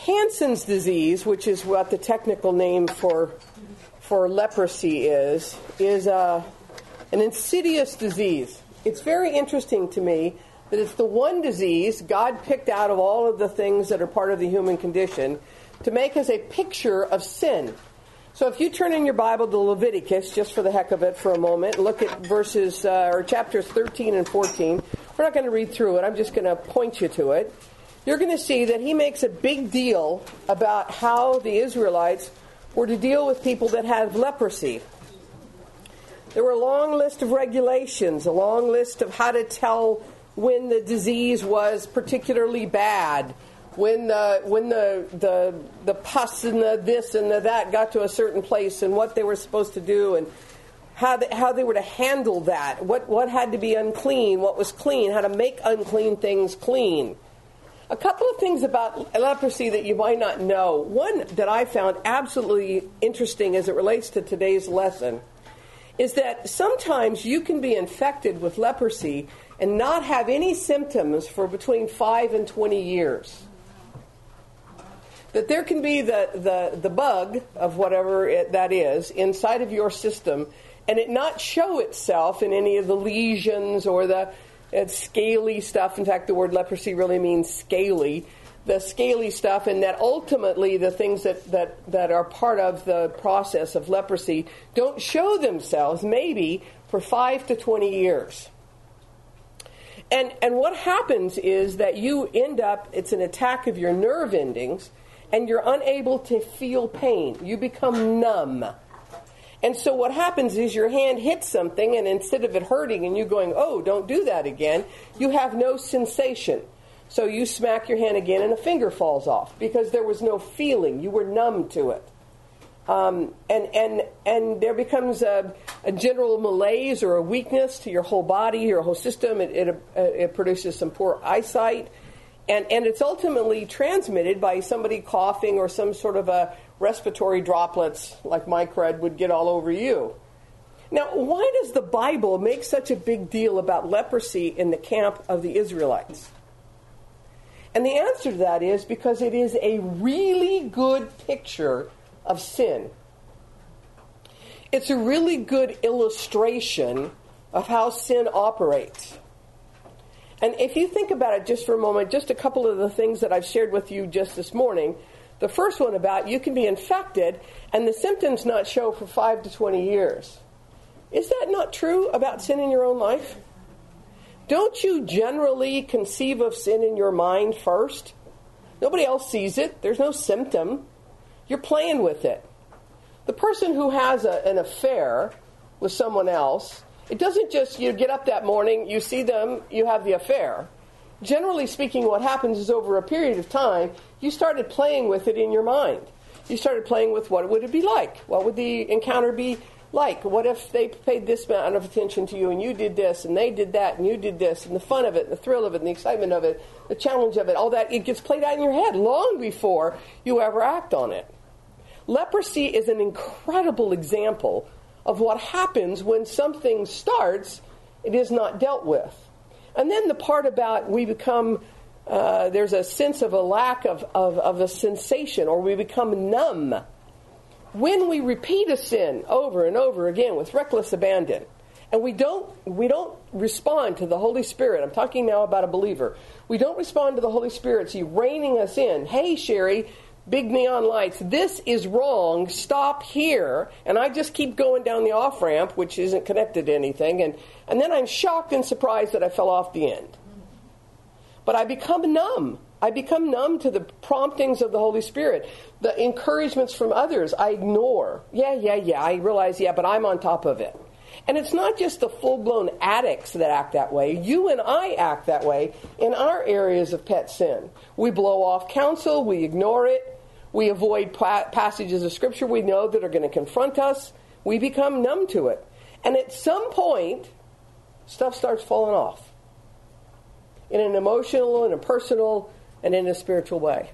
Hansen's disease, which is what the technical name for leprosy is an insidious disease. It's very interesting to me that it's the one disease God picked out of all of the things that are part of the human condition to make us a picture of sin. So if you turn in your Bible to Leviticus, just for the heck of it for a moment, look at verses or chapters 13 and 14. We're not going to read through it. I'm just going to point you to it. You're going to see that he makes a big deal about how the Israelites were to deal with people that had leprosy. There were a long list of regulations, a long list of how to tell when the disease was particularly bad, when the pus and the this and the that got to a certain place, and what they were supposed to do, and how they were to handle that, what had to be unclean, what was clean, how to make unclean things clean. A couple of things about leprosy that you might not know. One that I found absolutely interesting as it relates to today's lesson is that sometimes you can be infected with leprosy and not have any symptoms for between 5 and 20 years. That there can be the bug of whatever that is inside of your system and it not show itself in any of the lesions or the scaly stuff. In fact, the word leprosy really means scaly. The scaly stuff, and that ultimately the things that are part of the process of leprosy don't show themselves maybe for 5 to 20 years. And what happens is that you end up, it's an attack of your nerve endings, and you're unable to feel pain. You become numb. And so what happens is your hand hits something, and instead of it hurting and you going, oh, don't do that again, you have no sensation. So you smack your hand again and a finger falls off because there was no feeling. You were numb to it. And there becomes a general malaise or a weakness to your whole body, your whole system. It produces some poor eyesight. And it's ultimately transmitted by somebody coughing or some sort of a respiratory droplets like my crud would get all over you. Now, why does the Bible make such a big deal about leprosy in the camp of the Israelites? And the answer to that is because it is a really good picture of sin. It's a really good illustration of how sin operates. And if you think about it just for a moment, just a couple of the things that I've shared with you just this morning. The first one about you can be infected and the symptoms not show for 5 to 20 years. Is that not true about sin in your own life? Don't you generally conceive of sin in your mind first? Nobody else sees it. There's no symptom. You're playing with it. The person who has an affair with someone else, it doesn't just you get up that morning, you see them, you have the affair. Generally speaking, what happens is over a period of time, you started playing with it in your mind. You started playing with what would it be like? What would the encounter be like? What if they paid this amount of attention to you and you did this and they did that and you did this, and the fun of it, and the thrill of it, and the excitement of it, the challenge of it, all that, it gets played out in your head long before you ever act on it. Leprosy is an incredible example of what happens when something starts, it is not dealt with. And then the part about we become, there's a sense of a lack of a sensation, or we become numb. When we repeat a sin over and over again with reckless abandon, and we don't respond to the Holy Spirit, I'm talking now about a believer, we don't respond to the Holy Spirit, so reining us in. Hey, Sherry, big neon lights, this is wrong, stop here, and I just keep going down the off-ramp, which isn't connected to anything, and then I'm shocked and surprised that I fell off the end. But I become numb. I become numb to the promptings of the Holy Spirit. The encouragements from others, I ignore. Yeah, I realize, but I'm on top of it. And it's not just the full-blown addicts that act that way. You and I act that way in our areas of pet sin. We blow off counsel. We ignore it. We avoid passages of Scripture we know that are going to confront us. We become numb to it. And at some point, stuff starts falling off. In an emotional, in a personal, and in a spiritual way.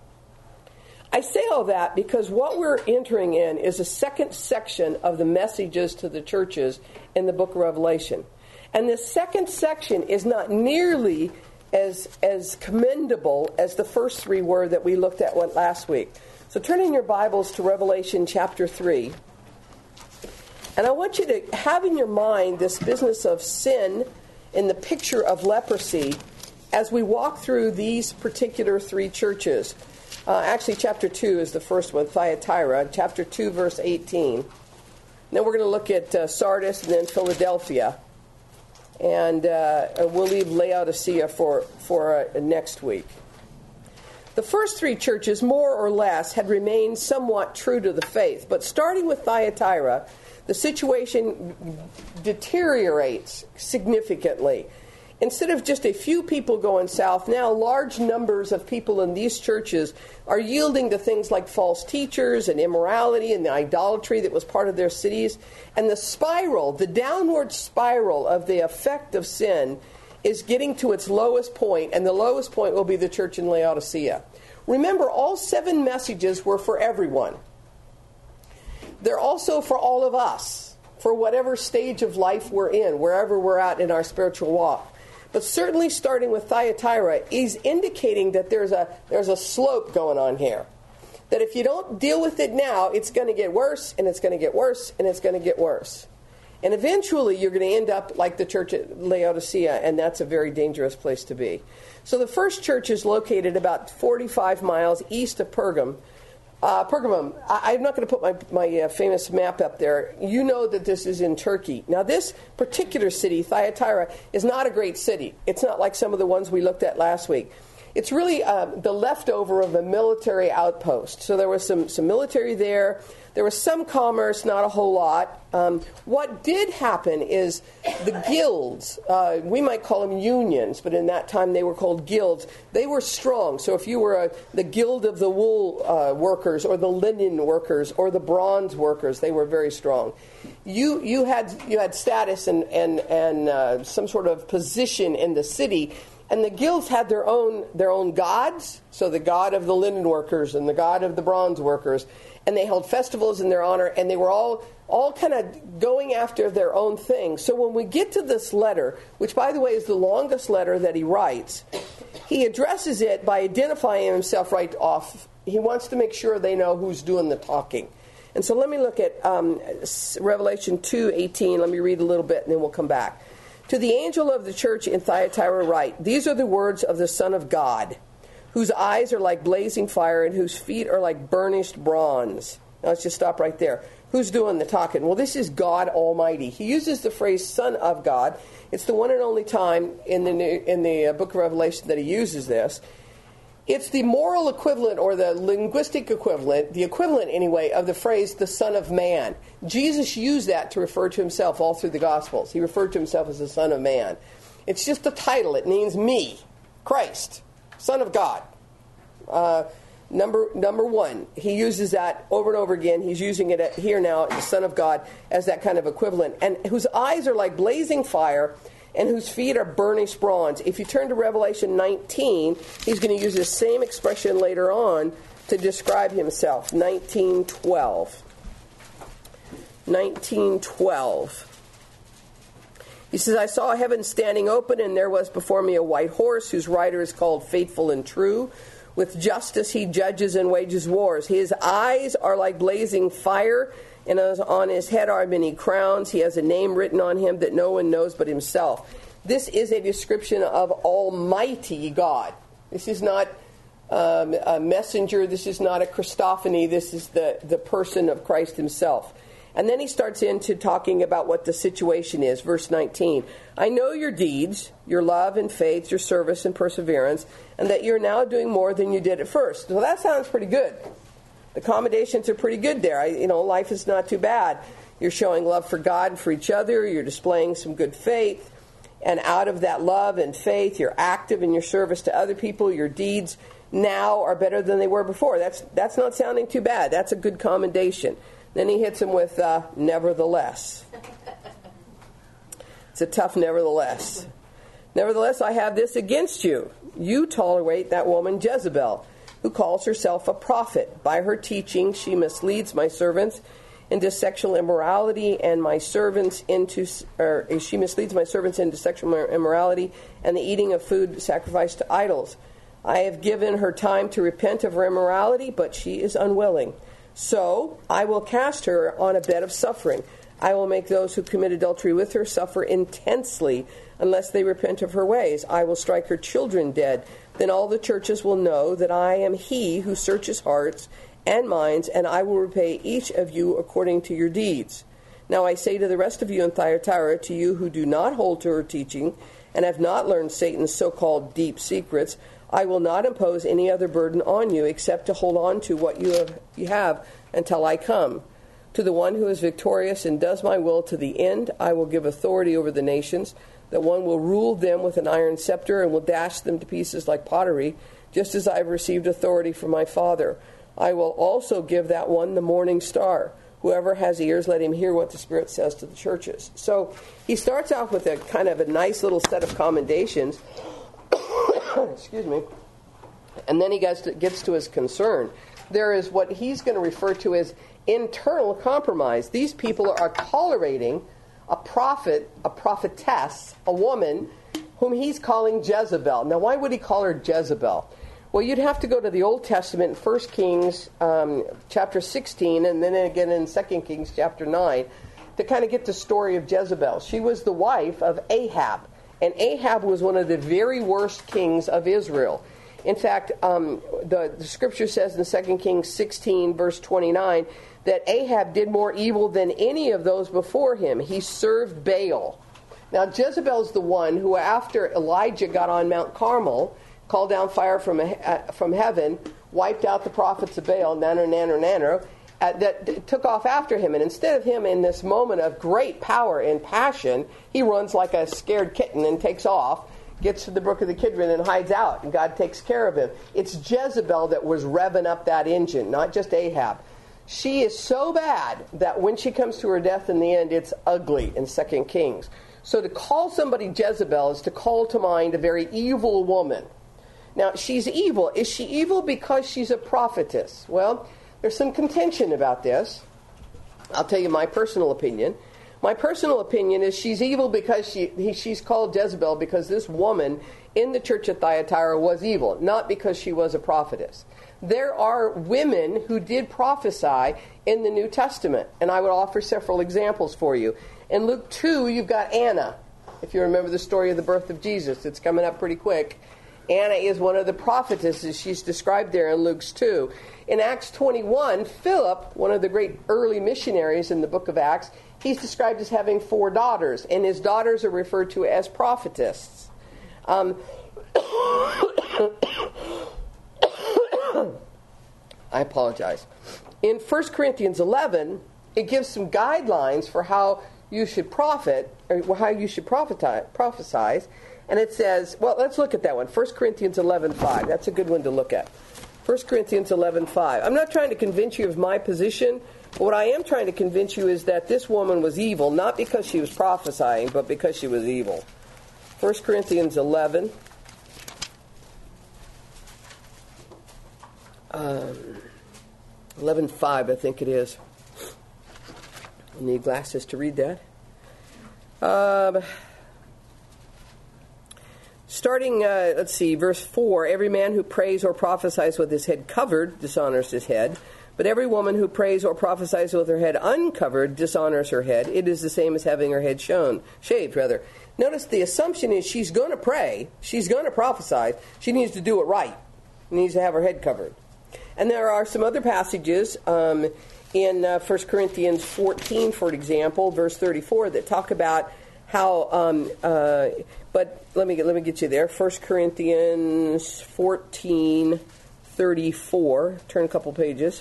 I say all that because what we're entering in is a second section of the messages to the churches in the book of Revelation. And this second section is not nearly as commendable as the first three were that we looked at last week. So turn in your Bibles to Revelation chapter 3. And I want you to have in your mind this business of sin in the picture of leprosy as we walk through these particular three churches. Actually, chapter 2 is the first one, Thyatira, chapter 2, verse 18. And then we're going to look at Sardis and then Philadelphia. And we'll leave Laodicea for next week. The first three churches, more or less, had remained somewhat true to the faith. But starting with Thyatira, the situation deteriorates significantly. Instead of just a few people going south, now large numbers of people in these churches are yielding to things like false teachers and immorality and the idolatry that was part of their cities. And the spiral, the downward spiral of the effect of sin is getting to its lowest point, and the lowest point will be the church in Laodicea. Remember, all 7 messages were for everyone. They're also for all of us, for whatever stage of life we're in, wherever we're at in our spiritual walk. But certainly starting with Thyatira is indicating that there's a slope going on here. That if you don't deal with it now, it's going to get worse, and it's going to get worse, and it's going to get worse. And eventually you're going to end up like the church at Laodicea, and that's a very dangerous place to be. So the first church is located about 45 miles east of Pergamum. I'm not going to put my famous map up there. You know that this is in Turkey. Now, this particular city, Thyatira, is not a great city. It's not like some of the ones we looked at last week. It's really the leftover of a military outpost. So there was some military there. There was some commerce, not a whole lot. What did happen is the guilds, we might call them unions, but in that time they were called guilds. They were strong. So if you were the guild of the wool workers or the linen workers or the bronze workers, they were very strong. You had status and some sort of position in the city. And the guilds had their own gods, so the god of the linen workers and the god of the bronze workers, and they held festivals in their honor, and they were all kind of going after their own thing. So when we get to this letter, which by the way is the longest letter that he writes, he addresses it by identifying himself right off. He wants to make sure they know who's doing the talking. And so let me look at Revelation 2:18. Let me read a little bit, and then we'll come back. To the angel of the church in Thyatira write, these are the words of the Son of God, whose eyes are like blazing fire and whose feet are like burnished bronze. Now let's just stop right there. Who's doing the talking? Well, this is God Almighty. He uses the phrase Son of God. It's the one and only time in the book of Revelation that he uses this. It's the moral equivalent or the linguistic equivalent, the equivalent anyway, of the phrase the Son of Man. Jesus used that to refer to himself all through the Gospels. He referred to himself as the Son of Man. It's just a title. It means me, Christ, Son of God. Number one, he uses that over and over again. He's using it here now, the Son of God, as that kind of equivalent. And whose eyes are like blazing fire and whose feet are burnished bronze. If you turn to Revelation 19, he's going to use the same expression later on to describe himself. 19:12. 19:12. He says, I saw heaven standing open, and there was before me a white horse, whose rider is called Faithful and True. With justice he judges and wages wars. His eyes are like blazing fire, and on his head are many crowns. He has a name written on him that no one knows but himself. This is a description of Almighty God. This is not a messenger. This is not a Christophany. This is the person of Christ himself. And then he starts into talking about what the situation is. Verse 19. I know your deeds, your love and faith, your service and perseverance, and that you're now doing more than you did at first. So that sounds pretty good. The accommodations are pretty good there. Life is not too bad. You're showing love for God and for each other. You're displaying some good faith. And out of that love and faith, you're active in your service to other people. Your deeds now are better than they were before. That's not sounding too bad. That's a good commendation. Then he hits him with nevertheless. It's a tough nevertheless. Nevertheless, I have this against you. You tolerate that woman Jezebel, who calls herself a prophet. By her teaching, she misleads my servants into sexual immorality, and my servants into, or she misleads my servants into sexual immorality and the eating of food sacrificed to idols. I have given her time to repent of her immorality, but she is unwilling. So I will cast her on a bed of suffering. I will make those who commit adultery with her suffer intensely unless they repent of her ways. I will strike her children dead. Then all the churches will know that I am he who searches hearts and minds, and I will repay each of you according to your deeds. Now I say to the rest of you in Thyatira, to you who do not hold to her teaching and have not learned Satan's so-called deep secrets, I will not impose any other burden on you except to hold on to what you have until I come. To the one who is victorious and does my will to the end, I will give authority over the nations, that one will rule them with an iron scepter and will dash them to pieces like pottery, just as I have received authority from my Father. I will also give that one the morning star. Whoever has ears, let him hear what the Spirit says to the churches. So he starts off with a kind of a nice little set of commendations. Excuse me. And then he gets to his concern. There is what he's going to refer to as internal compromise. These people are tolerating a prophet, a prophetess, a woman whom he's calling Jezebel. Now, why would he call her Jezebel? Well, you'd have to go to the Old Testament, 1 Kings chapter 16, and then again in 2 Kings chapter 9, to kind of get the story of Jezebel. She was the wife of Ahab, and Ahab was one of the very worst kings of Israel. In fact, the scripture says in 2 Kings 16, verse 29, that Ahab did more evil than any of those before him. He served Baal. Now, Jezebel's the one who, after Elijah got on Mount Carmel, called down fire from heaven, wiped out the prophets of Baal, that took off after him. And instead of him in this moment of great power and passion, he runs like a scared kitten and takes off, gets to the brook of the Kidron and hides out, and God takes care of him. It's Jezebel that was revving up that engine, not just Ahab. She is so bad that when she comes to her death in the end, it's ugly in 2 Kings. So to call somebody Jezebel is to call to mind a very evil woman. Now, she's evil. Is she evil because she's a prophetess? Well, there's some contention about this. I'll tell you my personal opinion. My personal opinion is she's evil because she's called Jezebel because this woman in the church at Thyatira was evil, not because she was a prophetess. There are women who did prophesy in the New Testament, and I would offer several examples for you. In Luke 2, you've got Anna. If you remember the story of the birth of Jesus, it's coming up pretty quick. Anna is one of the prophetesses. She's described there in Luke 2. In Acts 21, Philip, one of the great early missionaries in the book of Acts, he's described as having 4 daughters, and his daughters are referred to as prophetesses. I apologize. In 1 Corinthians 11, it gives some guidelines for how you should prophet, or how you should prophesy. And it says, well, let's look at that one. 1 Corinthians 11:5. That's a good one to look at. 1 Corinthians 11:5. I'm not trying to convince you of my position. But what I am trying to convince you is that this woman was evil, not because she was prophesying, but because she was evil. 1 Corinthians 11. 11:5, I think it is. You need glasses to read that. Starting, verse 4. Every man who prays or prophesies with his head covered dishonors his head. But every woman who prays or prophesies with her head uncovered dishonors her head. It is the same as having her head shaved. Notice the assumption is she's going to pray. She's going to prophesy. She needs to do it right. She needs to have her head covered. And there are some other passages in 1 Corinthians 14, for example, verse 34, that talk about how, but let me get you there. 1 Corinthians 14, 34. Turn a couple pages.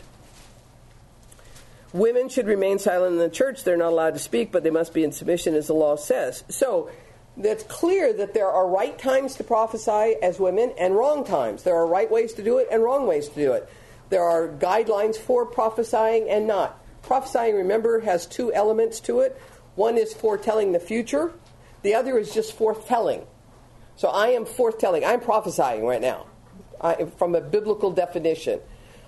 Women should remain silent in the church. They're not allowed to speak, but they must be in submission, as the law says. So that's clear that there are right times to prophesy as women and wrong times. There are right ways to do it and wrong ways to do it. There are guidelines for prophesying and not. Prophesying, remember, has 2 elements to it. One is foretelling the future. The other is just foretelling. So I am foretelling. I'm prophesying right now from a biblical definition.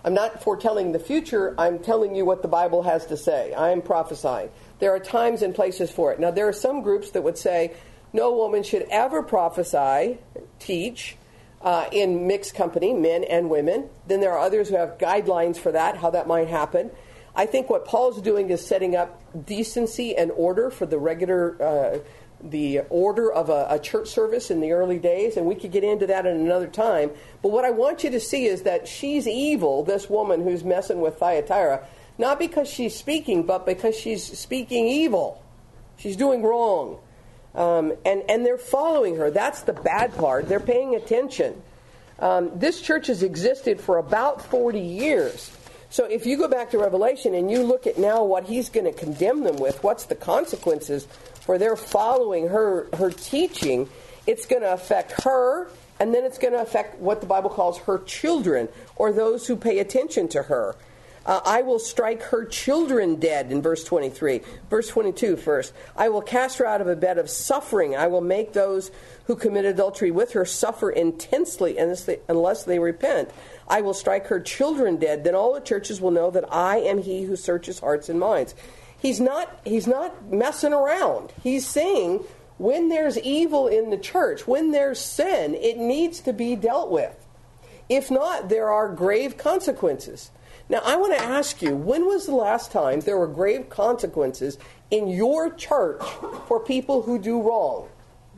I'm not foretelling the future. I'm telling you what the Bible has to say. I'm prophesying. There are times and places for it. Now, there are some groups that would say no woman should ever prophesy, teach, in mixed company, men and women. Then there are others who have guidelines for that, how that might happen. I think what Paul's doing is setting up decency and order for the regular, the order of a church service in the early days, and we could get into that in another time. But what I want you to see is that she's evil, this woman who's messing with Thyatira, not because she's speaking, but because she's speaking evil. She's doing wrong. And they're following her. That's the bad part. They're paying attention. This church has existed for about 40 years. So if you go back to Revelation and you look at now what he's going to condemn them with, what's the consequences for their following her teaching, it's going to affect her, and then it's going to affect what the Bible calls her children, or those who pay attention to her. I will strike her children dead in verse 23. Verse 22 first. I will cast her out of a bed of suffering. I will make those who commit adultery with her suffer intensely unless they repent. I will strike her children dead. Then all the churches will know that I am he who searches hearts and minds. He's not messing around. He's saying when there's evil in the church, when there's sin, it needs to be dealt with. If not, there are grave consequences. Now, I want to ask you, when was the last time there were grave consequences in your church for people who do wrong?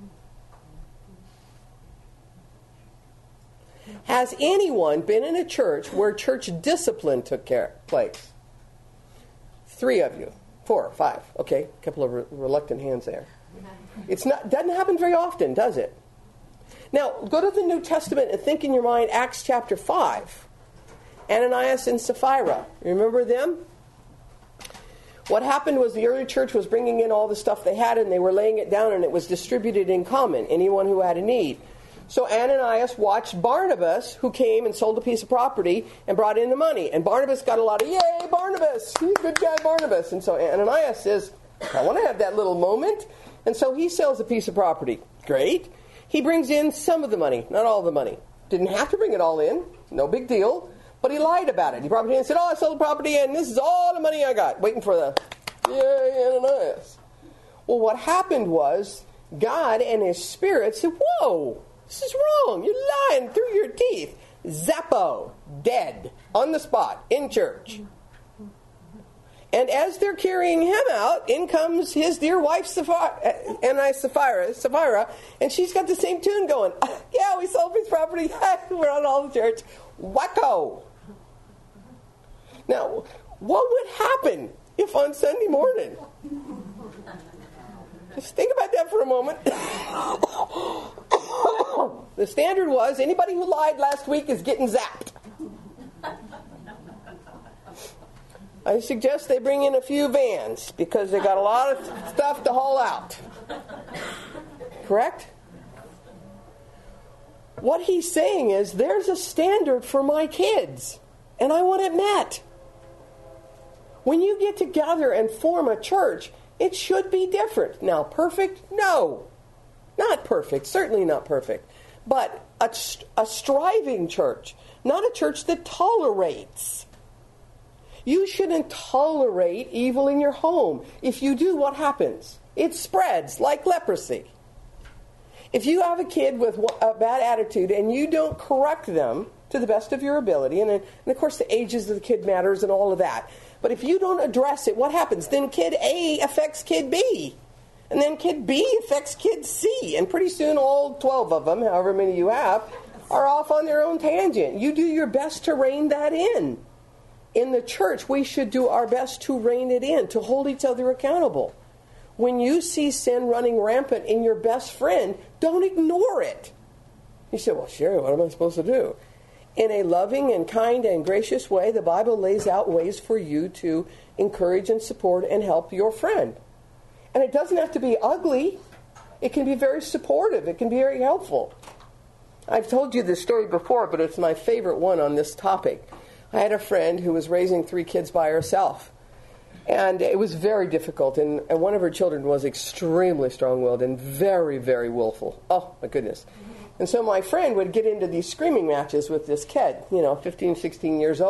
Has anyone been in a church where church discipline took place? 3 of you. 4, 5. Okay, a couple of reluctant hands there. Doesn't happen very often, does it? Now, go to the New Testament and think in your mind Acts chapter 5. Ananias and Sapphira. Remember them? What happened was the early church was bringing in all the stuff they had, and they were laying it down, and it was distributed in common, anyone who had a need. So Ananias watched Barnabas, who came and sold a piece of property and brought in the money. And Barnabas got a lot of, yay, Barnabas! He's a good guy, Barnabas. And so Ananias says, I want to have that little moment. And so he sells a piece of property. Great. He brings in some of the money, not all the money. Didn't have to bring it all in. No big deal. But he lied about it. He brought it in and said, I sold the property and this is all the money I got. Waiting for the, yay, Ananias. Well, what happened was God and his spirit said, whoa, this is wrong. You're lying through your teeth. Zappo, dead, on the spot, in church. And as they're carrying him out, in comes his dear wife, Sapphira, and she's got the same tune going. Yeah, we sold his property. We're on all the church. Wacko. Now, what would happen if on Sunday morning? Just think about that for a moment. The standard was anybody who lied last week is getting zapped. I suggest they bring in a few vans because they got a lot of stuff to haul out. Correct? What he's saying is there's a standard for my kids, and I want it met. When you get together and form a church, it should be different. Now, perfect? No. Not perfect. Certainly not perfect. But a striving church, not a church that tolerates. You shouldn't tolerate evil in your home. If you do, what happens? It spreads like leprosy. If you have a kid with a bad attitude and you don't correct them to the best of your ability, and of course the ages of the kid matters and all of that, but if you don't address it, what happens? Then kid A affects kid B. And then kid B affects kid C. And pretty soon all 12 of them, however many you have, are off on their own tangent. You do your best to rein that in. In the church, we should do our best to rein it in, to hold each other accountable. When you see sin running rampant in your best friend, don't ignore it. You say, well, Sherry, what am I supposed to do? In a loving and kind and gracious way, the Bible lays out ways for you to encourage and support and help your friend. And it doesn't have to be ugly. It can be very supportive. It can be very helpful. I've told you this story before, but it's my favorite one on this topic. I had a friend who was raising 3 kids by herself. And it was very difficult. And one of her children was extremely strong-willed and very, very willful. Oh, my goodness. And so my friend would get into these screaming matches with this kid, 15, 16 years old.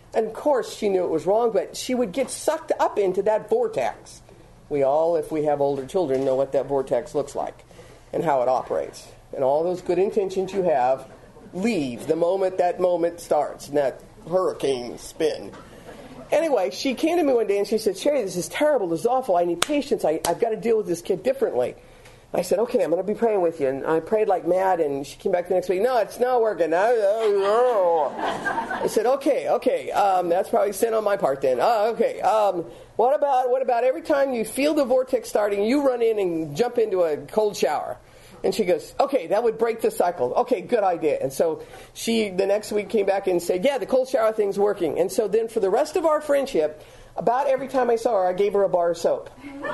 And of course, she knew it was wrong, but she would get sucked up into that vortex. We all, if we have older children, know what that vortex looks like and how it operates. And all those good intentions you have leave the moment that moment starts, and that hurricane spin. Anyway, she came to me one day and she said, Sherry, this is terrible, this is awful, I need patience, I've got to deal with this kid differently. I said, okay, I'm going to be praying with you. And I prayed like mad, and she came back the next week, no, it's not working. I said, okay, that's probably sin on my part then. Okay, what about every time you feel the vortex starting, you run in and jump into a cold shower? And she goes, okay, that would break the cycle. Okay, good idea. And so she, the next week, came back and said, yeah, the cold shower thing's working. And so then for the rest of our friendship, about every time I saw her, I gave her a bar of soap.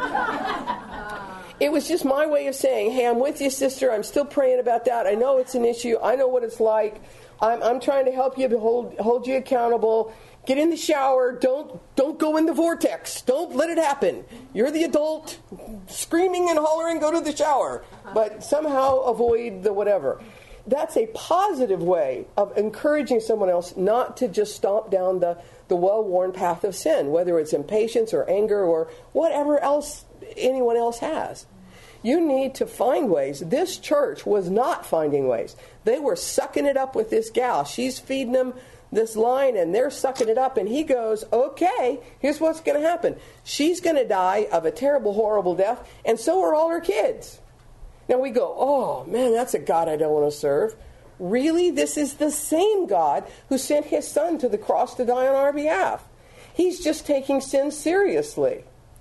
It was just my way of saying, hey, I'm with you, sister. I'm still praying about that. I know it's an issue. I know what it's like. I'm trying to help you, hold you accountable. Get in the shower. Don't go in the vortex. Don't let it happen. You're the adult. Screaming and hollering, go to the shower. But somehow avoid the whatever. That's a positive way of encouraging someone else not to just stomp down the well-worn path of sin, whether it's impatience or anger or whatever else anyone else has. You need to find ways. This church was not finding ways. They were sucking it up with this gal. She's feeding them this line, and they're sucking it up. And he goes, okay, here's what's going to happen. She's going to die of a terrible, horrible death, and so are all her kids. Now we go, oh, man, that's a God I don't want to serve. Really? This is the same God who sent his son to the cross to die on our behalf. He's just taking sin seriously.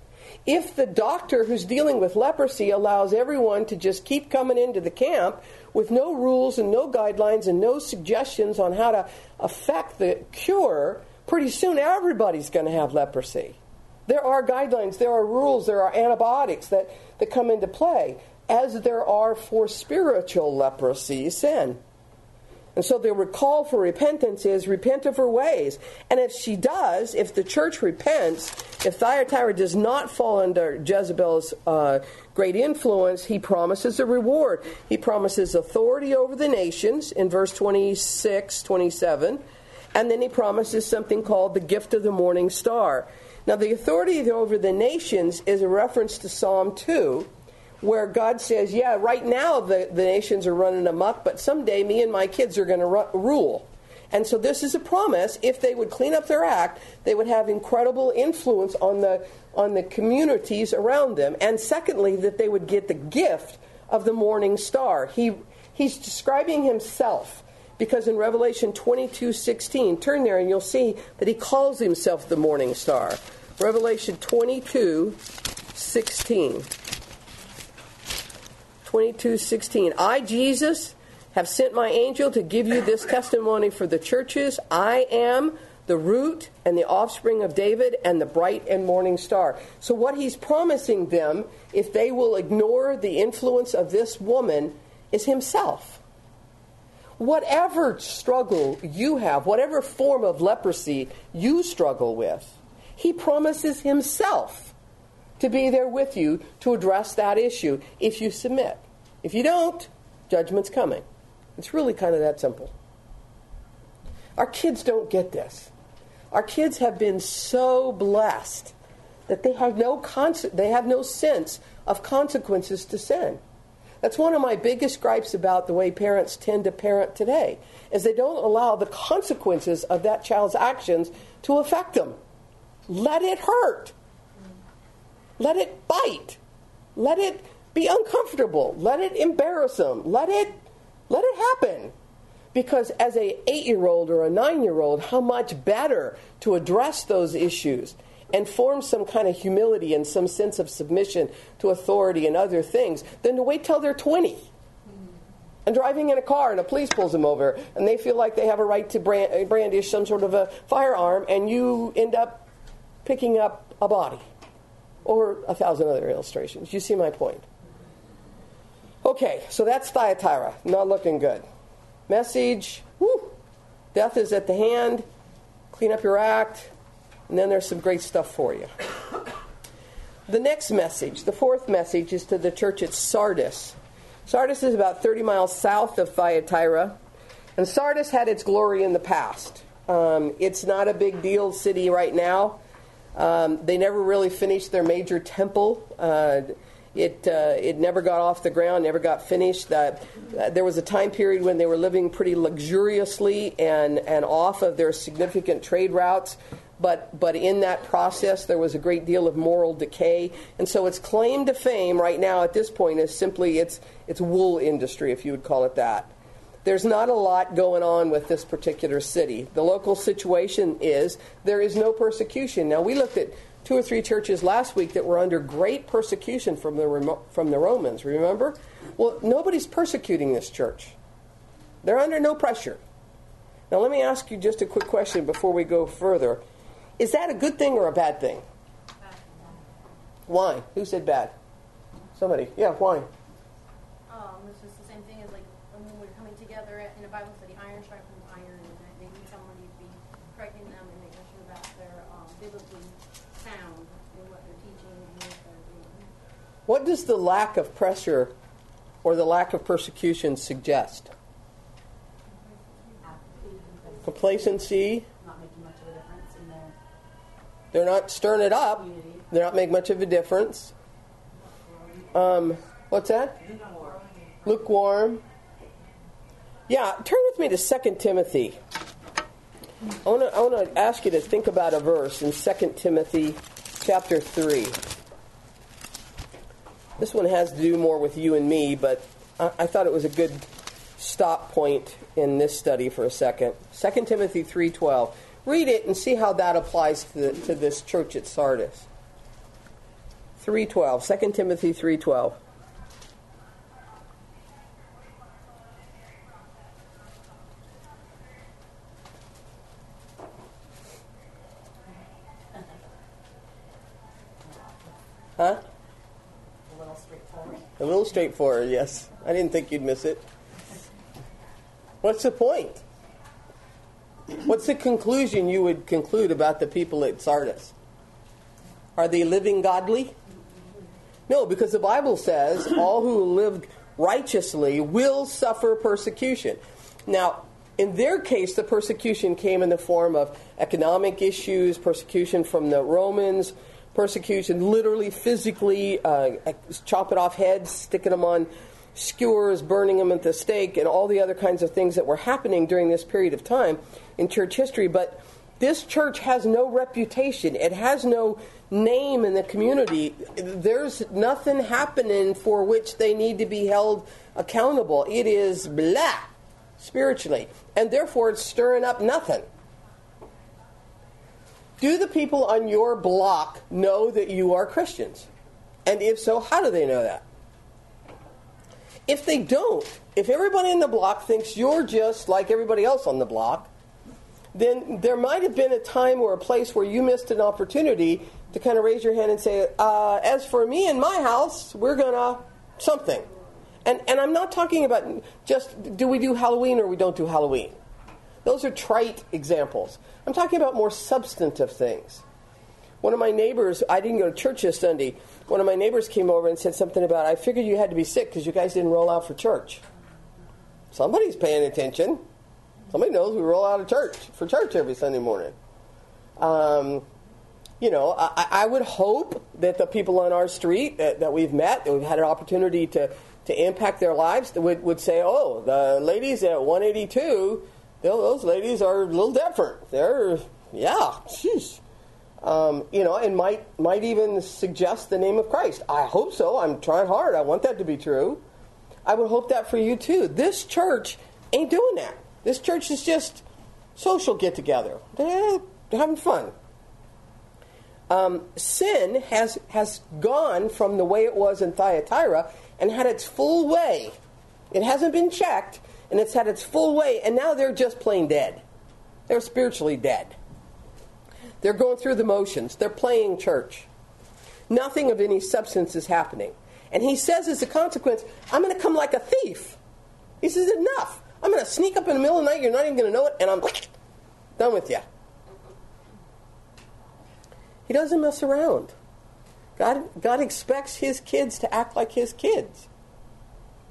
If the doctor who's dealing with leprosy allows everyone to just keep coming into the camp with no rules and no guidelines and no suggestions on how to affect the cure, pretty soon everybody's going to have leprosy. There are guidelines, there are rules, there are antibiotics that come into play, as there are for spiritual leprosy, sin. And so the call for repentance is repent of her ways. And if she does, if the church repents, if Thyatira does not fall under Jezebel's great influence, he promises a reward. He promises authority over the nations in verse 26, 27. And then he promises something called the gift of the morning star. Now the authority over the nations is a reference to Psalm 2. Where God says, yeah, right now the nations are running amok, but someday me and my kids are going to rule. And so this is a promise. If they would clean up their act, they would have incredible influence on the communities around them. And secondly, that they would get the gift of the morning star. He's describing himself, because in Revelation 22:16, turn there and you'll see that he calls himself the morning star. Revelation 22:16. 22:16. I, Jesus, have sent my angel to give you this testimony for the churches. I am the root and the offspring of David and the bright and morning star. So what he's promising them, if they will ignore the influence of this woman, is himself. Whatever struggle you have, whatever form of leprosy you struggle with, he promises himself to be there with you to address that issue if you submit. If you don't, judgment's coming. It's really kind of that simple. Our kids don't get this. Our kids have been so blessed that they have no sense of consequences to sin. That's one of my biggest gripes about the way parents tend to parent today, is they don't allow the consequences of that child's actions to affect them. Let it hurt. Let it bite. Let it be uncomfortable. Let it embarrass them. Let it happen. Because as a 8-year-old or a 9-year-old, how much better to address those issues and form some kind of humility and some sense of submission to authority and other things than to wait till they're 20 and driving in a car and a police pulls them over and they feel like they have a right to brandish some sort of a firearm, and you end up picking up a body. Or 1,000 other illustrations. You see my point. Okay, so that's Thyatira. Not looking good. Message, death is at the hand. Clean up your act. And then there's some great stuff for you. The next message, the fourth message, is to the church at Sardis. Sardis is about 30 miles south of Thyatira. And Sardis had its glory in the past. It's not a big deal city right now. They never really finished their major temple. It never got off the ground, never got finished. There was a time period when they were living pretty luxuriously and off of their significant trade routes. But in that process, there was a great deal of moral decay. And so its claim to fame right now at this point is simply its wool industry, if you would call it that. There's not a lot going on with this particular city. The local situation is there is no persecution. Now, we looked at 2 or 3 churches last week that were under great persecution from the Romans, remember? Well, nobody's persecuting this church. They're under no pressure. Now, let me ask you just a quick question before we go further. Is that a good thing or a bad thing? Why? Who said bad? Somebody. Yeah, why? It's just the same thing as like when we're coming together in a Bible study, iron sharpens iron, and they need somebody to be correcting them and making sure that they're biblically sound in what they're teaching and what they're doing. What does the lack of pressure or the lack of persecution suggest? Complacency. Not making much of a difference in their They're not stirring it up. community. They're not making much of a difference. What's that? Lukewarm. Yeah, turn with me to 2 Timothy. I want to ask you to think about a verse in 2 Timothy chapter 3. This one has to do more with you and me, but I thought it was a good stop point in this study for a second. 2 Timothy 3:12. Read it and see how that applies to this church at Sardis. 3:12. 2 Timothy 3:12. Huh? A little straightforward. A little straightforward, yes. I didn't think you'd miss it. What's the point? What's the conclusion you would conclude about the people at Sardis? Are they living godly? No, because the Bible says all who live righteously will suffer persecution. Now, in their case, the persecution came in the form of economic issues, persecution from the Romans, persecution literally, physically, chopping off heads, sticking them on skewers, burning them at the stake, and all the other kinds of things that were happening during this period of time in church history. But this church has no reputation. It has no name in the community. There's nothing happening for which they need to be held accountable. It is blah, spiritually. And therefore, it's stirring up nothing. Do the people on your block know that you are Christians? And if so, how do they know that? If they don't, if everybody in the block thinks you're just like everybody else on the block, then there might have been a time or a place where you missed an opportunity to kind of raise your hand and say, as for me and my house, we're going to something. And I'm not talking about just do we do Halloween or we don't do Halloween. Those are trite examples. I'm talking about more substantive things. One of my neighbors, I didn't go to church this Sunday, one of my neighbors came over and said something about, I figured you had to be sick because you guys didn't roll out for church. Somebody's paying attention. Somebody knows we roll out of church for church every Sunday morning. I would hope that the people on our street that we've met, that we've had an opportunity to impact their lives, would say, oh, the ladies at 182, those ladies are a little different. They're, sheesh. And might even suggest the name of Christ. I hope so. I'm trying hard. I want that to be true. I would hope that for you too. This church ain't doing that. This church is just social get-together. They're having fun. Sin has gone from the way it was in Thyatira and had its full way. It hasn't been checked, and it's had its full way, and now they're just plain dead. They're spiritually dead. They're going through the motions. They're playing church. Nothing of any substance is happening. And he says as a consequence, I'm going to come like a thief. He says, enough. I'm going to sneak up in the middle of the night, you're not even going to know it, and I'm done with you. He doesn't mess around. God expects his kids to act like his kids.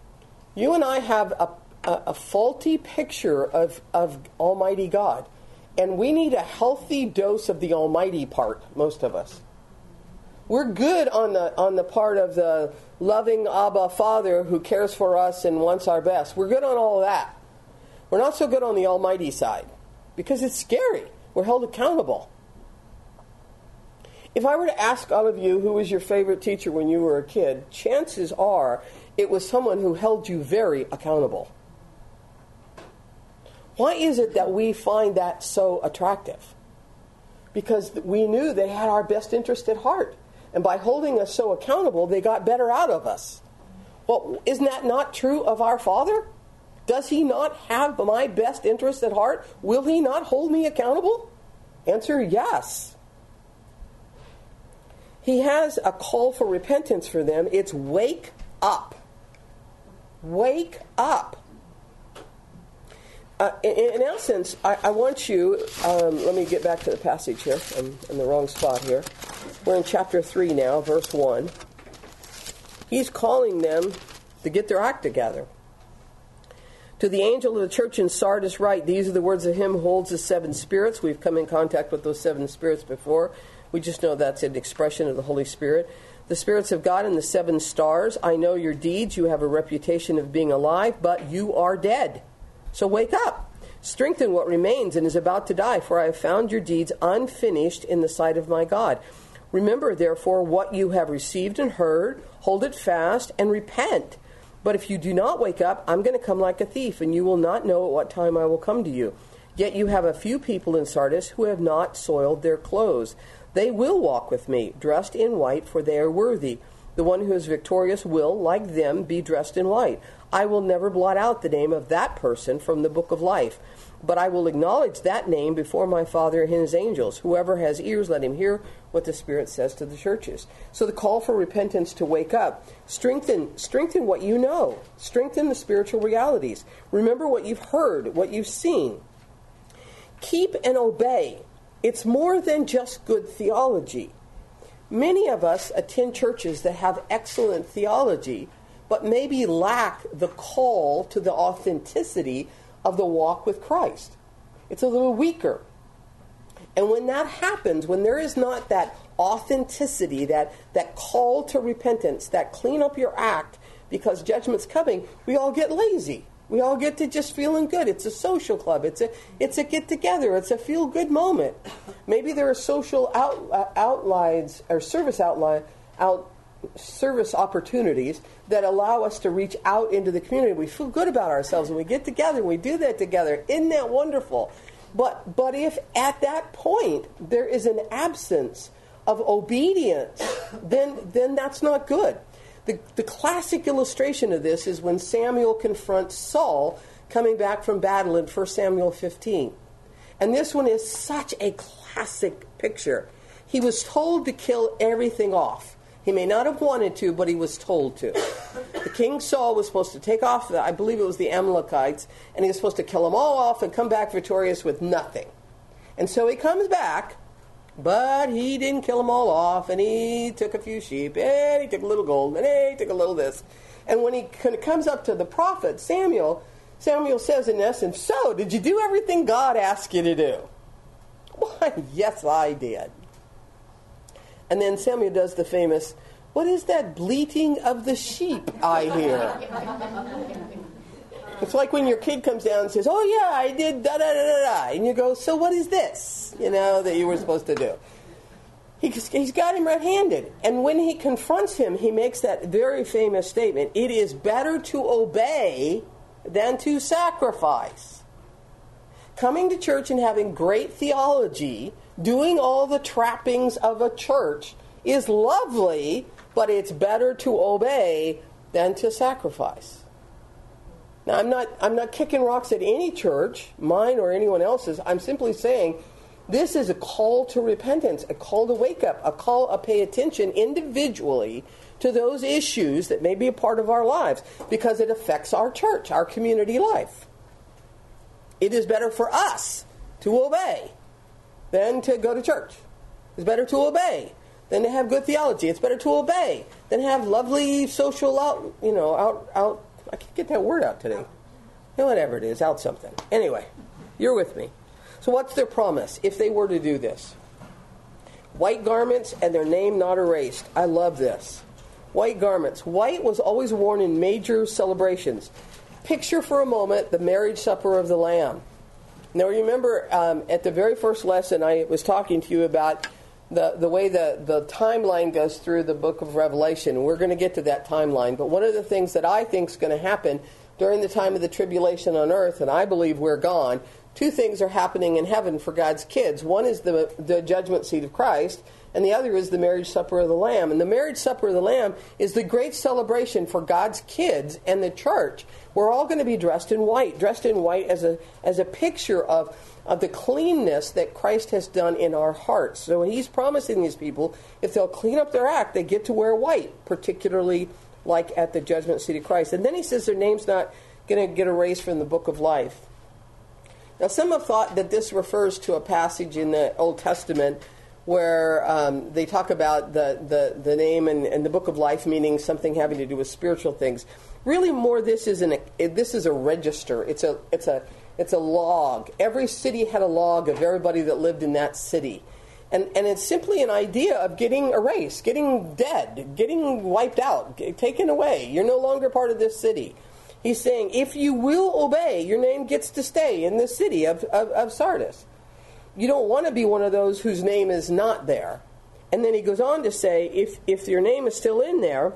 You and I have a faulty picture of Almighty God. And we need a healthy dose of the almighty part, most of us. We're good on the part of the loving Abba Father who cares for us and wants our best. We're good on all of that. We're not so good on the almighty side because it's scary. We're held accountable. If I were to ask all of you who was your favorite teacher when you were a kid, chances are it was someone who held you very accountable. Why is it that we find that so attractive? Because we knew they had our best interest at heart. And by holding us so accountable, they got better out of us. Well, isn't that not true of our Father? Does He not have my best interest at heart? Will He not hold me accountable? Answer, yes. He has a call for repentance for them. It's wake up. Wake up. In essence, I want you, let me get back to the passage here. I'm in the wrong spot here. We're in chapter 3 now, verse 1. He's calling them to get their act together. To the angel of the church in Sardis write, these are the words of him who holds the 7 spirits. We've come in contact with those 7 spirits before. We just know that's an expression of the Holy Spirit. The spirits of God and the 7 stars. I know your deeds. You have a reputation of being alive, but you are dead. So wake up. Strengthen what remains and is about to die, for I have found your deeds unfinished in the sight of my God. Remember, therefore, what you have received and heard, hold it fast, and repent. But if you do not wake up, I'm going to come like a thief, and you will not know at what time I will come to you. Yet you have a few people in Sardis who have not soiled their clothes. They will walk with me, dressed in white, for they are worthy. The one who is victorious will, like them, be dressed in white. I will never blot out the name of that person from the book of life, but I will acknowledge that name before my Father and his angels. Whoever has ears, let him hear what the Spirit says to the churches. So the call for repentance to wake up. Strengthen what you know. Strengthen the spiritual realities. Remember what you've heard, what you've seen. Keep and obey. It's more than just good theology. Many of us attend churches that have excellent theology, but maybe lack the call to the authenticity of the walk with Christ. It's a little weaker. And when that happens, when there is not that authenticity, that call to repentance, that clean up your act because judgment's coming, we all get lazy. We all get to just feeling good. It's a social club. It's a get-together. It's a feel-good moment. Maybe there are social outlines or service opportunities that allow us to reach out into the community. We feel good about ourselves and we get together and we do that together. Isn't that wonderful? But if at that point there is an absence of obedience, then that's not good. The classic illustration of this is when Samuel confronts Saul coming back from battle in 1 Samuel 15. And this one is such a classic picture. He was told to kill everything off. He may not have wanted to, but he was told to. The king Saul was supposed to take off, I believe it was the Amalekites, and he was supposed to kill them all off and come back victorious with nothing. And so he comes back, but he didn't kill them all off, and he took a few sheep, and he took a little gold, and he took a little this. And when he comes up to the prophet, Samuel says in essence, so, did you do everything God asked you to do? Why, yes, I did. And then Samuel does the famous, what is that bleating of the sheep I hear? It's like when your kid comes down and says, oh yeah, I did da-da-da-da-da. And you go, so what is this, that you were supposed to do? He's got him red-handed. And when he confronts him, he makes that very famous statement, it is better to obey than to sacrifice. Coming to church and having great theology, doing all the trappings of a church is lovely, but it's better to obey than to sacrifice. Now, I'm not kicking rocks at any church, mine or anyone else's. I'm simply saying this is a call to repentance, a call to wake up, a call to pay attention individually to those issues that may be a part of our lives because it affects our church, our community life. It is better for us to obey than to go to church. It's better to obey than to have good theology. It's better to obey than have lovely social out. I can't get that word out today. Whatever it is, out something. Anyway, you're with me. So what's their promise if they were to do this? White garments and their name not erased. I love this. White garments. White was always worn in major celebrations. Picture for a moment the marriage supper of the Lamb. Now remember, at the very first lesson, I was talking to you about the way the timeline goes through the book of Revelation. We're going to get to that timeline. But one of the things that I think is going to happen during the time of the tribulation on earth, and I believe we're gone, two things are happening in heaven for God's kids. One is the judgment seat of Christ, and the other is the marriage supper of the Lamb. And the marriage supper of the Lamb is the great celebration for God's kids and the church. We're all going to be dressed in white as a picture of the cleanness that Christ has done in our hearts. So he's promising these people, if they'll clean up their act, they get to wear white, particularly like at the judgment seat of Christ. And then he says their name's not going to get erased from the book of life. Now, some have thought that this refers to a passage in the Old Testament where they talk about the name and the book of life meaning something having to do with spiritual things. Really, more this is a register. It's a log. Every city had a log of everybody that lived in that city, and it's simply an idea of getting erased, getting dead, getting wiped out, taken away. You're no longer part of this city. He's saying, if you will obey, your name gets to stay in the city of Sardis. You don't want to be one of those whose name is not there. And then he goes on to say, if your name is still in there,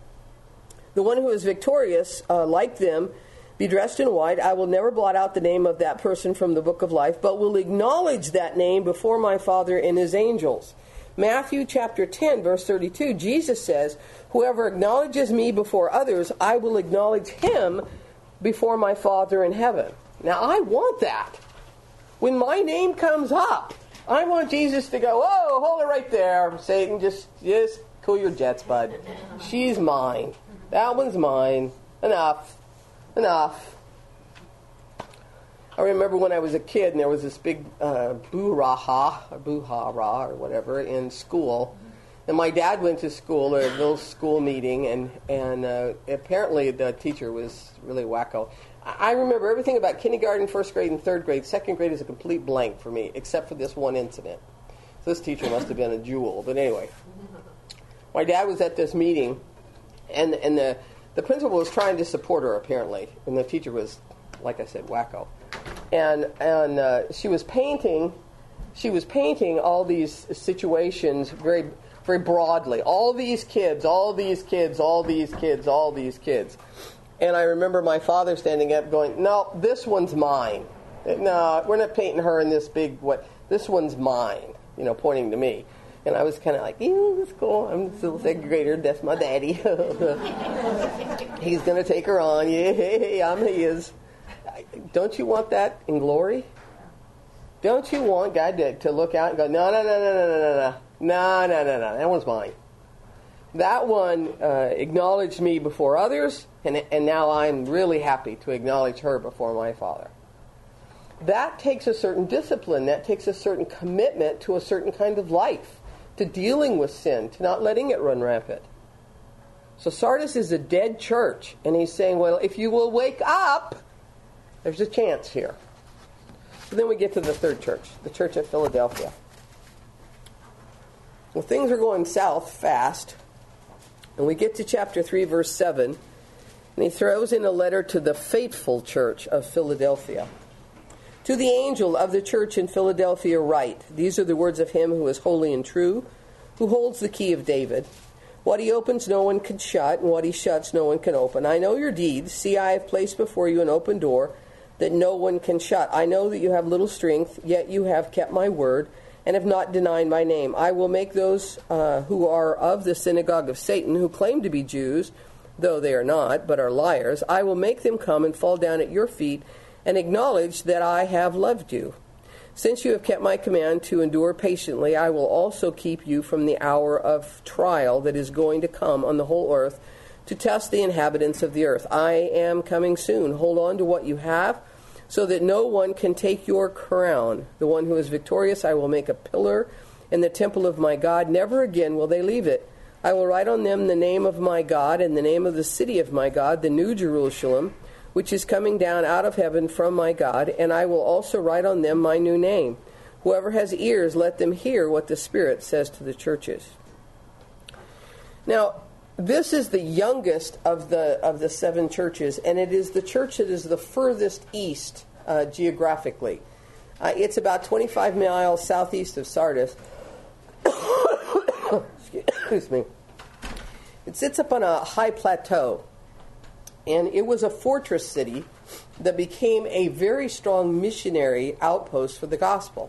the one who is victorious, like them, be dressed in white. I will never blot out the name of that person from the book of life, but will acknowledge that name before my Father and his angels. Matthew chapter 10, verse 32, Jesus says, whoever acknowledges me before others, I will acknowledge him before my Father in heaven. Now, I want that. When my name comes up, I want Jesus to go, whoa, hold it right there. Satan, just cool your jets, bud. She's mine. That one's mine. Enough. I remember when I was a kid and there was this big boo-ha-ra or whatever in school. And my dad went to school, a little school meeting, and apparently the teacher was really wacko. I remember everything about kindergarten, first grade, and third grade. Second grade is a complete blank for me, except for this one incident. So this teacher must have been a jewel. But anyway, my dad was at this meeting, and the principal was trying to support her, apparently. And the teacher was, like I said, wacko. And she was painting all these situations very, very broadly. All these kids. And I remember my father standing up going, no, this one's mine. No, we're not painting her in this big, this one's mine, pointing to me. And I was kind of like, that's cool. I'm still a second grader. That's my daddy. He's going to take her on. Yeah, I'm his. Don't you want that in glory? Don't you want God to look out and go, no, that one's mine. That one acknowledged me before others, and now I'm really happy to acknowledge her before my Father. That takes a certain discipline. That takes a certain commitment to a certain kind of life, to dealing with sin, to not letting it run rampant. So Sardis is a dead church, and he's saying, well, if you will wake up, there's a chance here. So then we get to the third church, the church at Philadelphia. Well, things are going south fast. And we get to chapter 3, verse 7, and he throws in a letter to the faithful church of Philadelphia. To the angel of the church in Philadelphia write, these are the words of him who is holy and true, who holds the key of David. What he opens no one can shut, and what he shuts no one can open. I know your deeds. See, I have placed before you an open door that no one can shut. I know that you have little strength, yet you have kept my word, and have not denied my name. I will make those who are of the synagogue of Satan, who claim to be Jews, though they are not, but are liars, I will make them come and fall down at your feet and acknowledge that I have loved you. Since you have kept my command to endure patiently, I will also keep you from the hour of trial that is going to come on the whole earth to test the inhabitants of the earth. I am coming soon. Hold on to what you have, so that no one can take your crown. The one who is victorious I will make a pillar in the temple of my God. Never again will they leave it. I will write on them the name of my God and the name of the city of my God, the New Jerusalem, which is coming down out of heaven from my God, and I will also write on them my new name. Whoever has ears, let them hear what the Spirit says to the churches." Now, this is the youngest of the 7 churches, and it is the church that is the furthest east geographically. It's about 25 miles southeast of Sardis. Excuse me. It sits up on a high plateau, and it was a fortress city that became a very strong missionary outpost for the gospel.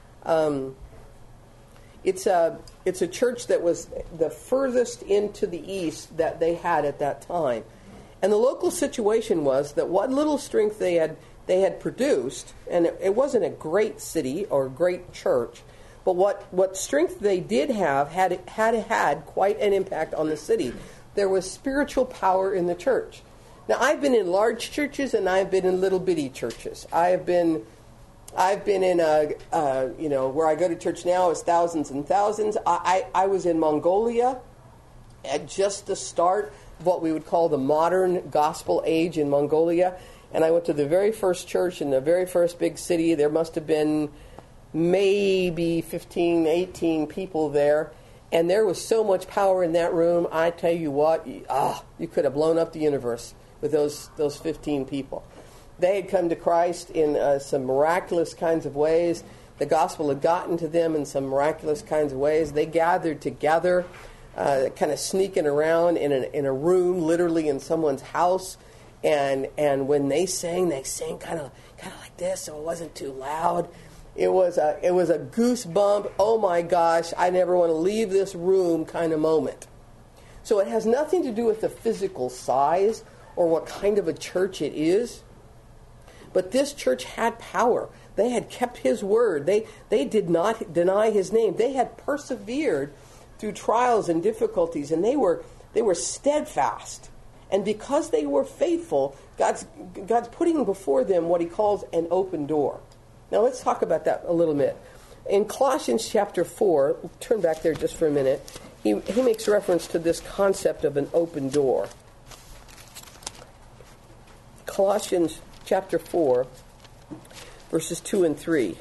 It's a church that was the furthest into the east that they had at that time. And the local situation was that what little strength they had produced, and it wasn't a great city or a great church, but what strength they did have had quite an impact on the city. There was spiritual power in the church. Now, I've been in large churches and I've been in little bitty churches. I've been in where I go to church now is thousands and thousands. I was in Mongolia at just the start of what we would call the modern gospel age in Mongolia. And I went to the very first church in the very first big city. There must have been maybe 15, 18 people there. And there was so much power in that room. I tell you what, you could have blown up the universe with those 15 people. They had come to Christ in some miraculous kinds of ways. The gospel had gotten to them in some miraculous kinds of ways. They gathered together, kind of sneaking around in a room, literally in someone's house. And when they sang kind of like this, so it wasn't too loud. It was a goosebump. Oh my gosh, I never want to leave this room kind of moment. So it has nothing to do with the physical size or what kind of a church it is. But this church had power. They had kept his word. They did not deny his name. They had persevered through trials and difficulties, and they were steadfast. And because they were faithful, God's putting before them what he calls an open door. Now let's talk about that a little bit. In Colossians chapter 4, turn back there just for a minute, he makes reference to this concept of an open door. Colossians chapter 4, verses 2 and 3.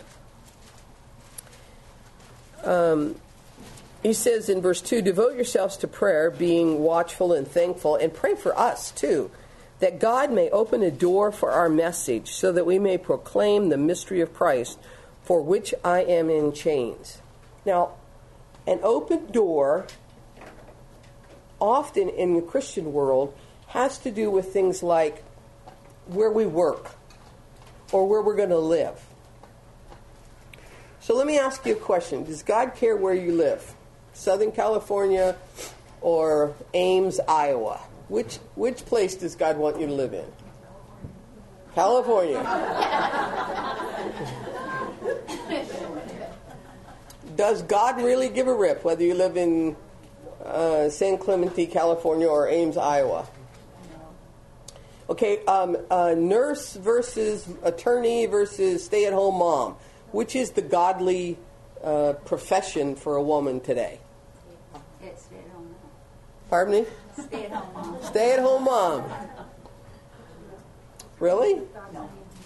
He says in verse 2, "Devote yourselves to prayer, being watchful and thankful," and pray for us too, "that God may open a door for our message, so that we may proclaim the mystery of Christ, for which I am in chains." Now, an open door, often in the Christian world, has to do with things like where we work or where we're going to live. So let me ask you a question. Does God care where you live? Southern California or Ames, Iowa? Which place does God want you to live in? California. Does God really give a rip whether you live in San Clemente, California or Ames, Iowa? Okay, nurse versus attorney versus stay-at-home mom. Which is the godly profession for a woman today? It's stay-at-home mom. Pardon me? Stay-at-home mom. Stay-at-home mom. Really? No.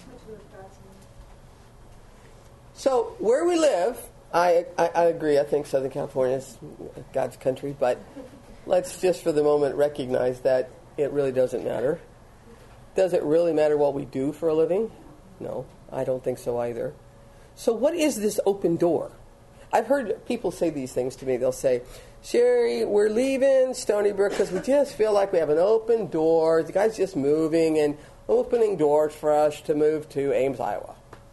So where we live, I agree. I think Southern California is God's country, but let's just for the moment recognize that it really doesn't matter. Does it really matter what we do for a living? No, I don't think so either. So what is this open door? I've heard people say these things to me. They'll say, "Sherry, we're leaving Stony Brook because we just feel like we have an open door. The guy's just moving and opening doors for us to move to Ames, Iowa."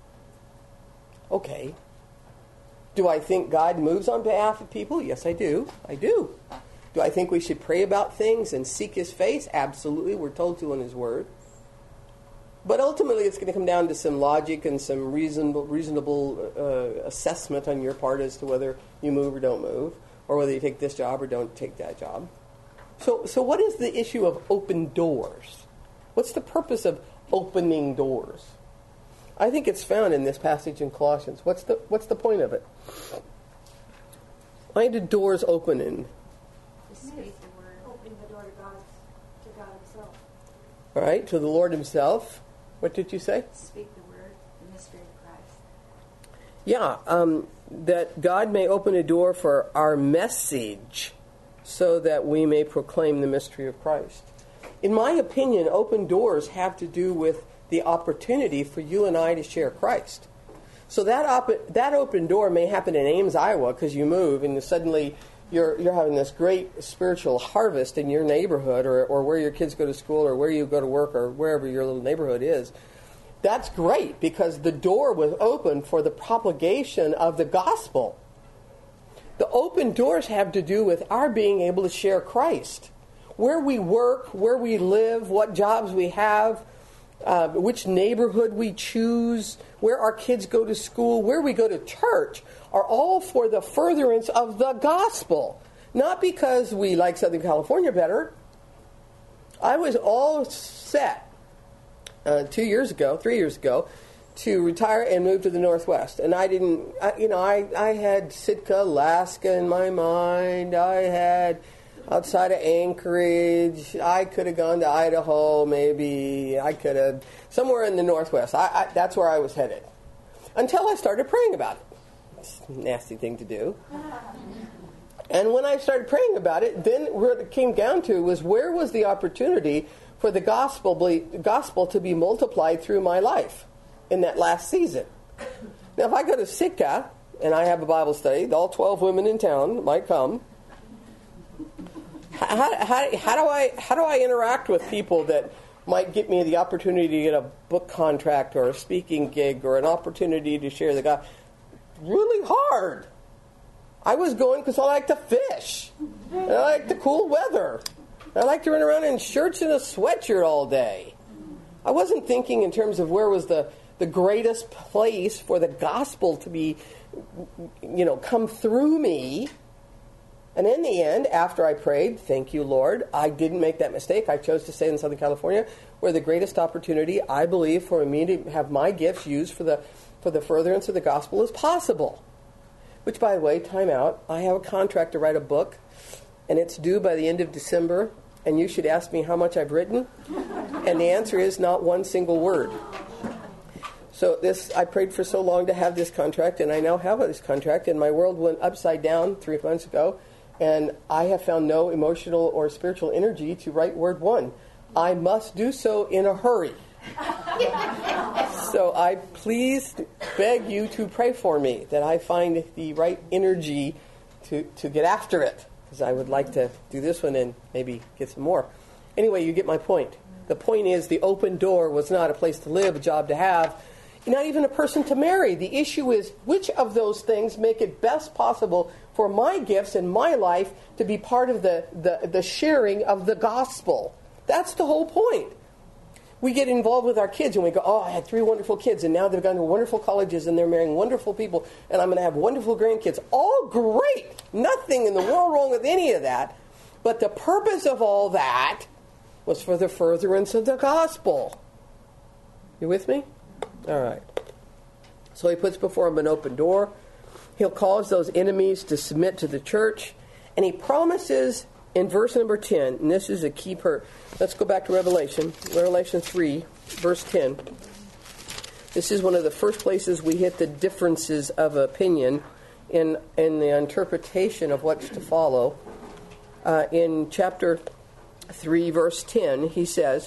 Okay. Do I think God moves on behalf of people? Yes, I do. I do. Do I think we should pray about things and seek his face? Absolutely. We're told to in his word. But ultimately, it's going to come down to some logic and some reasonable assessment on your part as to whether you move or don't move, or whether you take this job or don't take that job. So what is the issue of open doors? What's the purpose of opening doors? I think it's found in this passage in Colossians. What's the point of it? Why did doors open in? Opening the door to God himself. All right, to the Lord himself. What did you say? Speak the word, the mystery of Christ. Yeah, that God may open a door for our message so that we may proclaim the mystery of Christ. In my opinion, open doors have to do with the opportunity for you and I to share Christ. So that open door may happen in Ames, Iowa, because you move and suddenly you're having this great spiritual harvest in your neighborhood or where your kids go to school or where you go to work or wherever your little neighborhood is. That's great because the door was open for the propagation of the gospel. The open doors have to do with our being able to share Christ. Where we work, where we live, what jobs we have, which neighborhood we choose, where our kids go to school, where we go to church, are all for the furtherance of the gospel. Not because we like Southern California better. I was all set 3 years ago, to retire and move to the Northwest. And I had Sitka, Alaska in my mind. I had outside of Anchorage. I could have gone to Idaho, maybe. I could have, somewhere in the Northwest. That's where I was headed. Until I started praying about it. It's a nasty thing to do. And when I started praying about it, then what it came down to was where was the opportunity for the gospel to be multiplied through my life in that last season. Now, if I go to Sitka and I have a Bible study, all 12 women in town might come. How do I interact with people that might get me the opportunity to get a book contract or a speaking gig or an opportunity to share the gospel? Really hard. I was going because I like to fish. And I like the cool weather. I like to run around in shirts and a sweatshirt all day. I wasn't thinking in terms of where was the greatest place for the gospel to be, come through me. And in the end, after I prayed, thank you, Lord, I didn't make that mistake. I chose to stay in Southern California, where the greatest opportunity, I believe, for me to have my gifts used for the furtherance of the gospel is possible. Which, by the way, time out. I have a contract to write a book, and it's due by the end of December, and you should ask me how much I've written. And the answer is not one single word. So I prayed for so long to have this contract, and I now have this contract, and my world went upside down 3 months ago, and I have found no emotional or spiritual energy to write word one. I must do so in a hurry. So I please beg you to pray for me, that I find the right energy to get after it, because I would like to do this one and maybe get some more. Anyway, you get my point. The point is the open door was not a place to live, a job to have, not even a person to marry. The issue is which of those things make it best possible for my gifts in my life to be part of the sharing of the gospel. That's the whole point. We get involved with our kids and we go, oh, I had 3 wonderful kids and now they've gone to wonderful colleges and they're marrying wonderful people and I'm going to have wonderful grandkids. All great. Nothing in the world wrong with any of that. But the purpose of all that was for the furtherance of the gospel. You with me? All right. So he puts before him an open door. He'll cause those enemies to submit to the church. And he promises in verse number 10, and this is a key part. Let's go back to Revelation 3, verse 10. This is one of the first places we hit the differences of opinion in the interpretation of what's to follow. In chapter 3, verse 10, he says,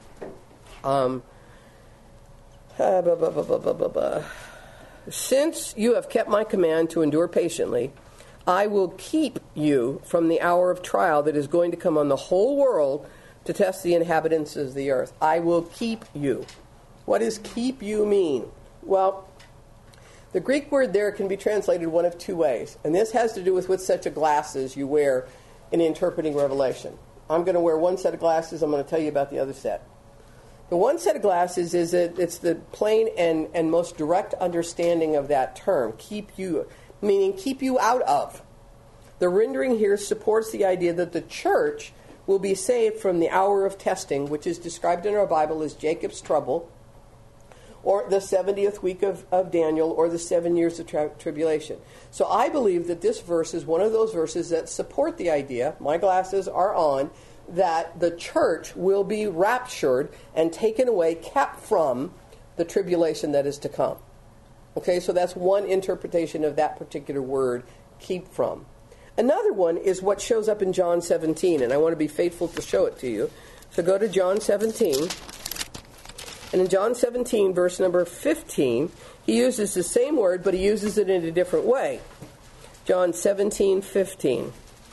since you have kept my command to endure patiently, I will keep you from the hour of trial that is going to come on the whole world to test the inhabitants of the earth. I will keep you. What does keep you mean? Well, the Greek word there can be translated one of 2 ways. And this has to do with what set of glasses you wear in interpreting Revelation. I'm going to wear one set of glasses. I'm going to tell you about the other set. The one set of glasses is it's the plain and most direct understanding of that term, keep you, meaning keep you out of. The rendering here supports the idea that the church will be saved from the hour of testing, which is described in our Bible as Jacob's trouble, or the 70th week of Daniel, or the 7 years of tribulation. So I believe that this verse is one of those verses that support the idea, my glasses are on, that the church will be raptured and taken away, kept from the tribulation that is to come. Okay, so that's one interpretation of that particular word, keep from. Another one is what shows up in John 17, and I want to be faithful to show it to you. So go to John 17. And in John 17, verse number 15, he uses the same word, but he uses it in a different way. John 17:15.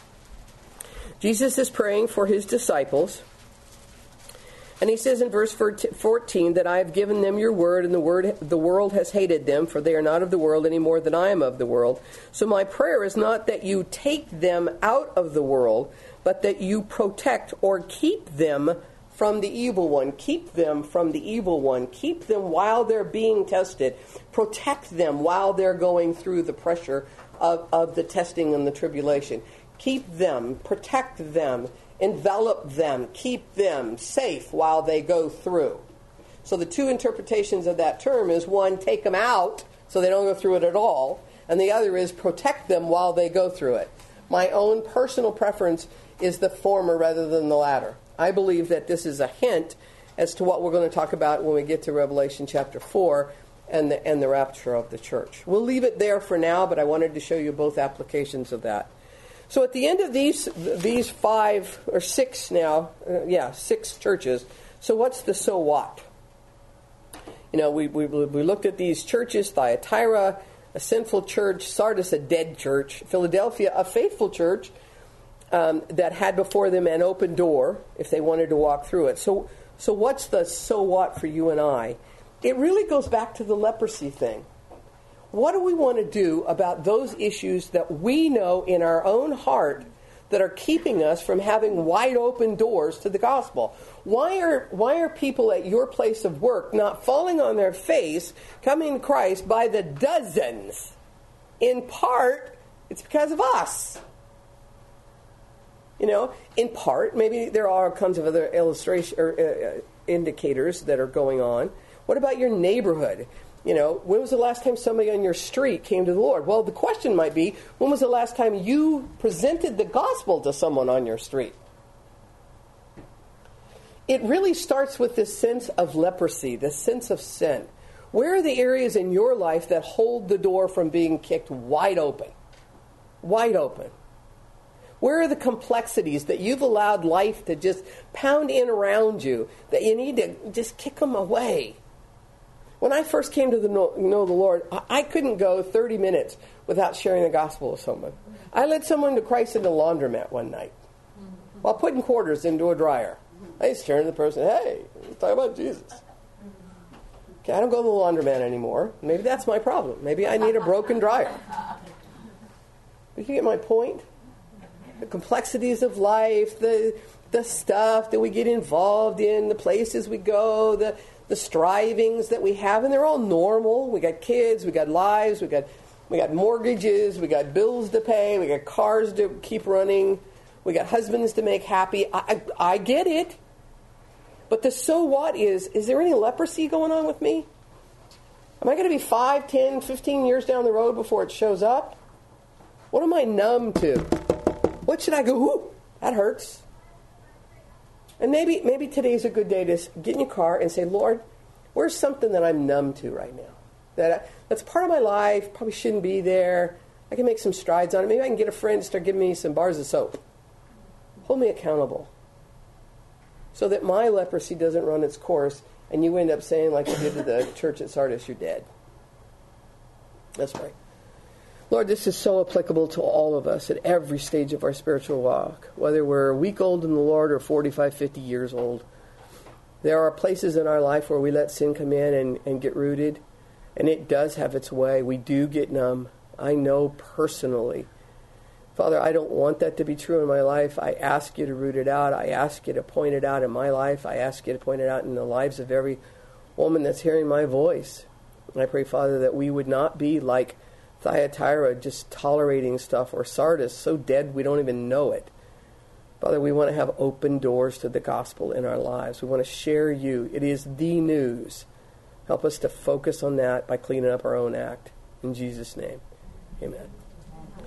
Jesus is praying for his disciples. And he says in verse 14 that I have given them your word, and the world has hated them, for they are not of the world any more than I am of the world. So my prayer is not that you take them out of the world, but that you protect or keep them from the evil one. Keep them from the evil one. Keep them while they're being tested. Protect them while they're going through the pressure of the testing and the tribulation. Keep them, protect them, envelop them, keep them safe while they go through. So the two interpretations of that term is, one, take them out so they don't go through it at all, and the other is protect them while they go through it. My own personal preference is the former rather than the latter. I believe that this is a hint as to what we're going to talk about when we get to Revelation chapter 4 and the rapture of the church. We'll leave it there for now, but I wanted to show you both applications of that. So at the end of these 5 or 6 now, 6 churches, so what's the so what? You know, we looked at these churches: Thyatira, a sinful church; Sardis, a dead church; Philadelphia, a faithful church that had before them an open door if they wanted to walk through it. So what's the so what for you and I? It really goes back to the leprosy thing. What do we want to do about those issues that we know in our own heart that are keeping us from having wide open doors to the gospel? Why are people at your place of work not falling on their face, coming to Christ by the dozens? In part, it's because of us. You know, in part, maybe there are kinds of other indicators that are going on. What about your neighborhood? You know, when was the last time somebody on your street came to the Lord? Well, the question might be, when was the last time you presented the gospel to someone on your street? It really starts with this sense of leprosy, this sense of sin. Where are the areas in your life that hold the door from being kicked wide open? Wide open. Where are the complexities that you've allowed life to just pound in around you that you need to just kick them away? When I first came to know the Lord, I couldn't go 30 minutes without sharing the gospel with someone. I led someone to Christ in the laundromat one night while putting quarters into a dryer. I just turned to the person, hey, let's talk about Jesus. Okay, I don't go to the laundromat anymore. Maybe that's my problem. Maybe I need a broken dryer. Did you get my point? The complexities of life, the stuff that we get involved in, the places we go, the strivings that we have, and they're all normal. We got kids, we got lives, we got mortgages, we got bills to pay, we got cars to keep running, we got husbands to make happy. I get it. But the so what is there any leprosy going on with me? Am I going to be 5, 10, 15 years down the road before it shows up? What am I numb to? What should I go, ooh, that hurts? And maybe today's a good day to get in your car and say, Lord, where's something that I'm numb to right now? That's part of my life, probably shouldn't be there. I can make some strides on it. Maybe I can get a friend to start giving me some bars of soap. Hold me accountable. So that my leprosy doesn't run its course and you end up saying, like you did to the church at Sardis, you're dead. Let's pray. Lord, this is so applicable to all of us at every stage of our spiritual walk, whether we're a week old in the Lord or 45, 50 years old. There are places in our life where we let sin come in and get rooted, and it does have its way. We do get numb. I know personally. Father, I don't want that to be true in my life. I ask you to root it out. I ask you to point it out in my life. I ask you to point it out in the lives of every woman that's hearing my voice. And I pray, Father, that we would not be like Thyatira, just tolerating stuff, or Sardis, so dead we don't even know it. Father, we want to have open doors to the gospel in our lives. We want to share you. It is the news Help us to focus on that by cleaning up our own act. In Jesus' name, amen.